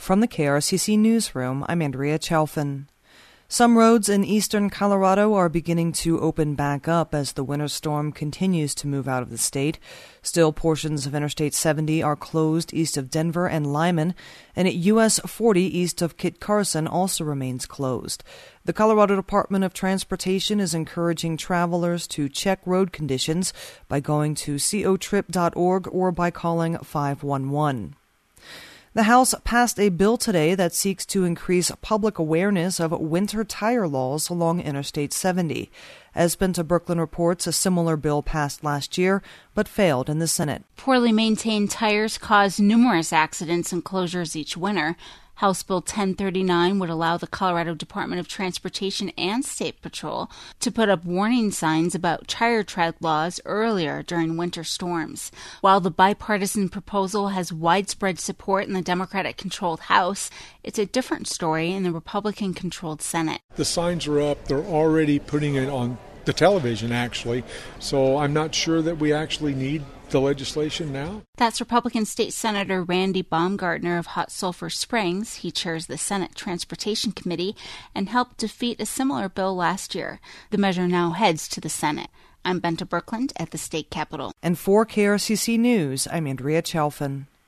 From the KRCC Newsroom, I'm Andrea Chalfin. Some roads in eastern Colorado are beginning to open back up as the winter storm continues to move out of the state. Still, portions of Interstate 70 are closed east of Denver and Lyman, and at US 40 east of Kit Carson also remains closed. The Colorado Department of Transportation is encouraging travelers to check road conditions by going to cotrip.org or by calling 511. The House passed a bill today that seeks to increase public awareness of winter tire laws along Interstate 70. As Benta Brooklyn reports, a similar bill passed last year but failed in the Senate. Poorly maintained tires cause numerous accidents and closures each winter. House Bill 1039 would allow the Colorado Department of Transportation and State Patrol to put up warning signs about tire tread laws earlier during winter storms. While the bipartisan proposal has widespread support in the Democratic-controlled House, it's a different story in the Republican-controlled Senate. The signs are up. They're already putting it on the television, actually. So I'm not sure that we actually need the legislation now. That's Republican State Senator Randy Baumgartner of Hot Sulphur Springs. He chairs the Senate Transportation Committee and helped defeat a similar bill last year. The measure now heads to the Senate. I'm Benta Brooklyn at the state capitol. And for KRCC News, I'm Andrea Chalfin.